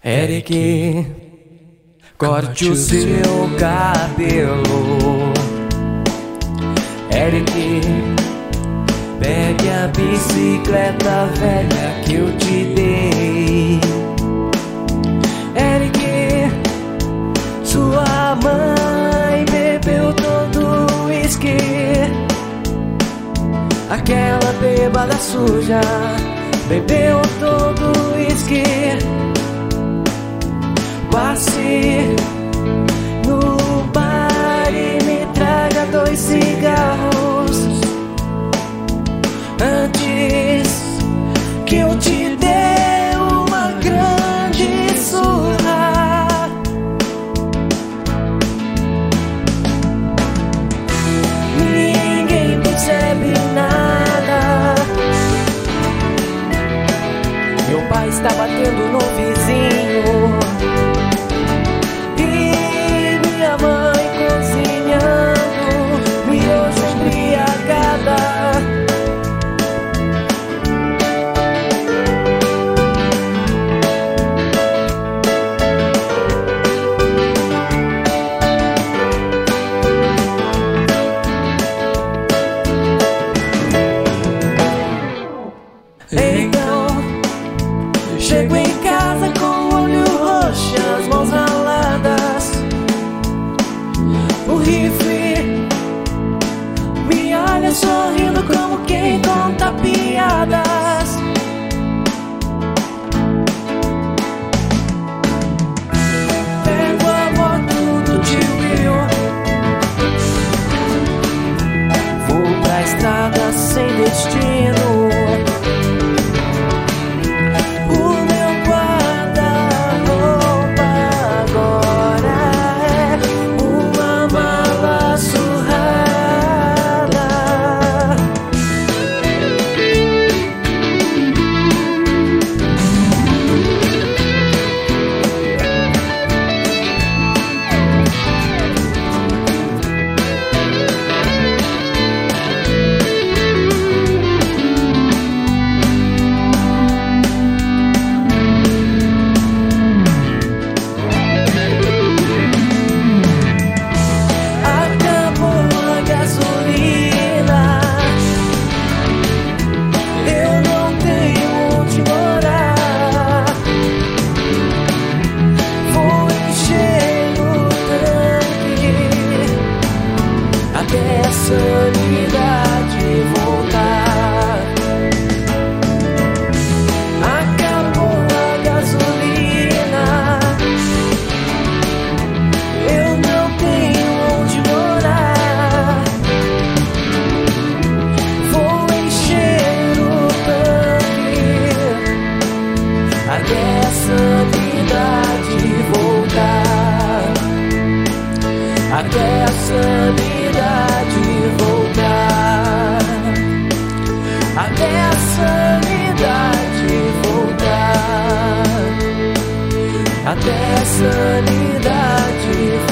Eric, corte o seu cabelo. Eric, pegue a bicicleta velha que eu te dei. Eric, sua mãe bebeu todo o uísque. Aquela bêbada suja bebeu todo o uísque. Passe no bar e me traga 2 cigarros antes que eu te dê uma grande surra. Ninguém percebe nada. Meu pai está batendo no vizinho. Então, chego em casa com o olho roxo, as mãos raladas. O rifle me olha sorrindo como quem conta piadas. Pego a moto do tio Will, vou pra estrada sem destino. Até a sanidade voltar. Acabou a gasolina, eu não tenho onde morar. Vou encher o tanque até a sanidade voltar. Até a sanidade voltar. Até a sanidade voltar. Até a sanidade voltar.